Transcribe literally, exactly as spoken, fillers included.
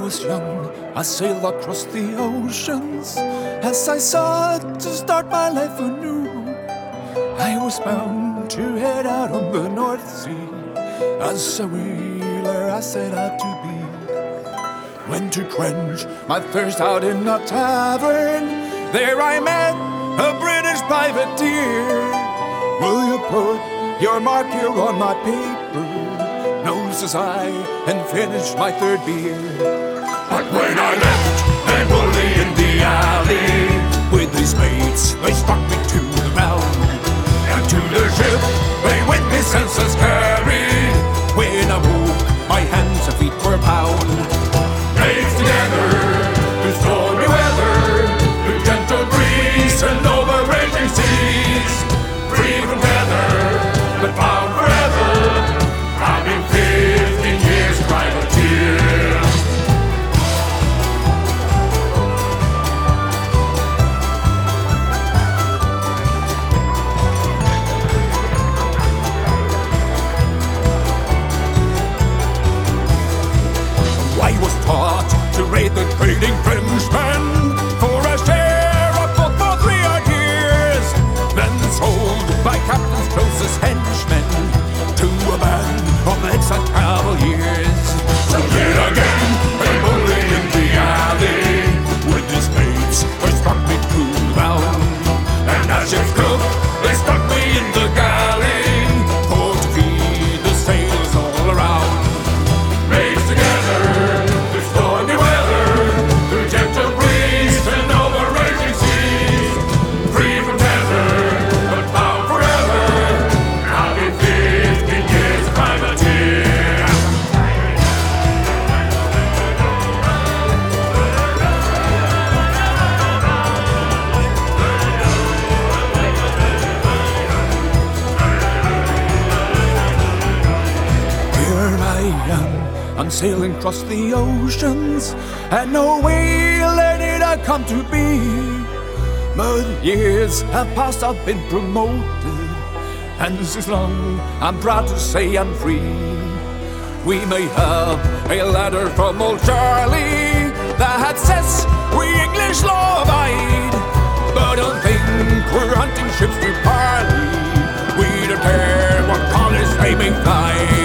was young, I sailed across the oceans as I sought to start my life anew. I was bound to head out on the North Sea. As a whaler I set out to be. When to quench my thirst out in a tavern, there I met a British privateer. Will you put your mark here on my paper? No, says I, and finished my third beer. But when I left that bully in the alley with his mates, they struck me to the ground. And to the ship they with me senses carried. When I woke, my hands and feet were bound. Raised together through stormy weather, through gentle breeze and over raging seas. Free from tether, but bound forever. I've been fifteen years privateer. I was taught to rate the trading Frenchmen for a share of food for three odd years, then sold by captain's closest henchmen to a band of excellent cavaliers. So yet again, a bully in the alley with his mates, they struck me to the ground. And as ship's cook, they stuck me in the galley for to feed the sailors all around. Raised together through stormy weather, through gentle breeze and over raging seas, free from tether, but bound forever. I've been fifteen years a privateer. Here I am, I'm sailing across the oceans, and no whaler did I come to be. But years have passed, I've been promoted, and since long I'm proud to say I'm free. We may have a letter from old Charlie that says we English law abide, but don't think we're hunting ships to parley. We don't care what colors they may fly.